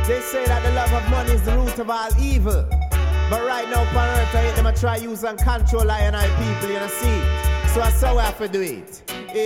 They say that the love of money is the root of all evil. But right now, on earth, I hate them, I try use and control I and I people, you know, see. So I saw I have to do it.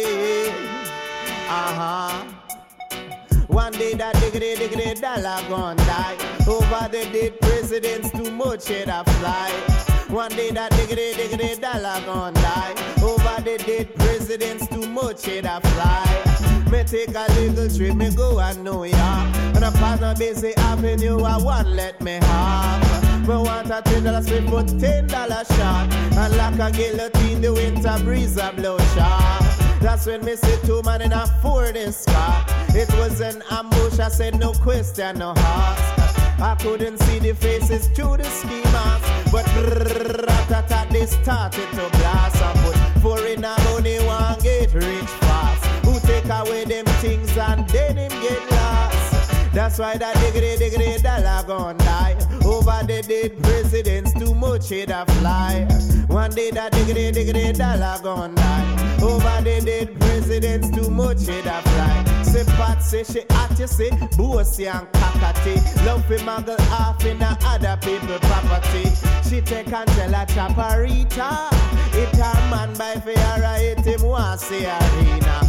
One day that diggity dollar gon' die. Over the dead presidents, too much head a fly. One day that diggity dollar gon' die. Over the dead presidents, too much head a fly. Me take a little trip, me go and New York. And I pass a busy avenue, I want let me have. Me want a $10 split for $10 shot. And like a guillotine, the winter breeze a blow sharp. That's when me see two man in a Ford Escort. It was an ambush, I said no question, no heart. I couldn't see the faces through the ski mask. But rat-a-tat, they started to blast. I put foreigner money, one get rich fast. Who take away them things and then him get lost. That's why that diggity dollar gon' die. Over the dead presidents, too much head a fly. One day that diggity dollar gon' die. Over the dead presidents, too much head a fly. Say Pat say she hot, you say bossy and cockatty. Love fi muggle off in a other people property. She take and tell a chaparita. It her man by Fiara, it him want say arena.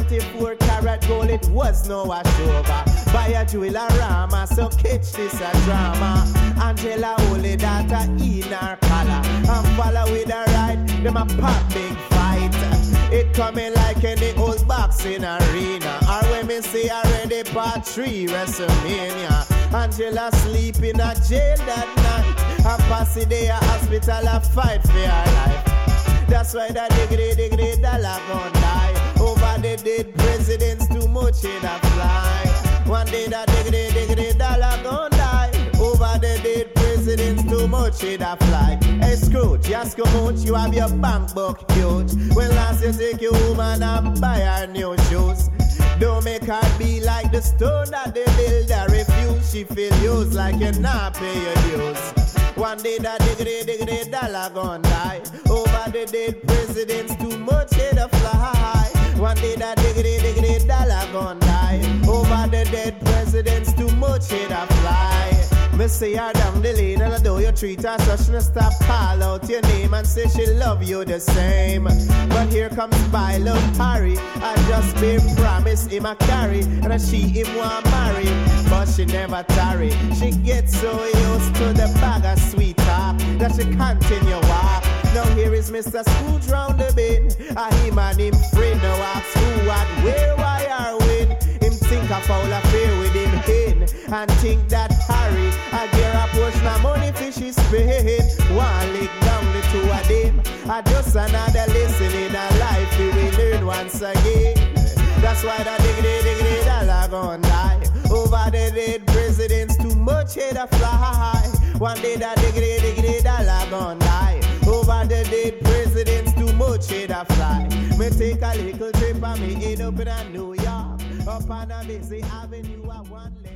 24 karat gold, it was no washover. Buy a jeweler rama, so catch this a drama. Angela holy daughter in her collar. And follow with her right, them a pop big fight. It coming like any old boxing arena. Or when me say already part 3 WrestleMania. Angela sleep in a jail that night. And pass the day a hospital a fight for her life. That's why that diggity dollar gon' die. Over the dead presidents, too much in a fly. One day that diggity dollar gon' die. Over the dead presidents, too much in a fly. Hey Scrooge, you ask how much you have your bank book huge. When last you take your woman and buy her new shoes. Don't make her be like the stone that they build a refuse. She feel used like you not pay your dues. One day that diggity dollar gon' die. Over the dead presidents, too much head a fly. One day that diggity dollar gon' die. Over the dead presidents, too much head a fly. Me say her down the lane and I know you treat her so she stop call out your name and say she love you the same. But here comes by love Harry. I just been promised him a carry and she him want marry. But she never tarry. She gets so used to the bag of sweet talk that she continue walk. Now here is Mr. Scrooge round the bend. Him and him friend now ask who, what, where, why, or when. Him think a foul affair with him hen. And think that Harry I get a portion of money for she spend. One lick down the two of them. I just another lesson in a life we will learn once again. That's why that diggity dollar gon' die. Over the dead presidents, too much head a fly. One day that diggity dollar gon' die. Over the dead presidents, too much head a fly. Me take a little trip and me end up in a New York. Up on a busy avenue, I want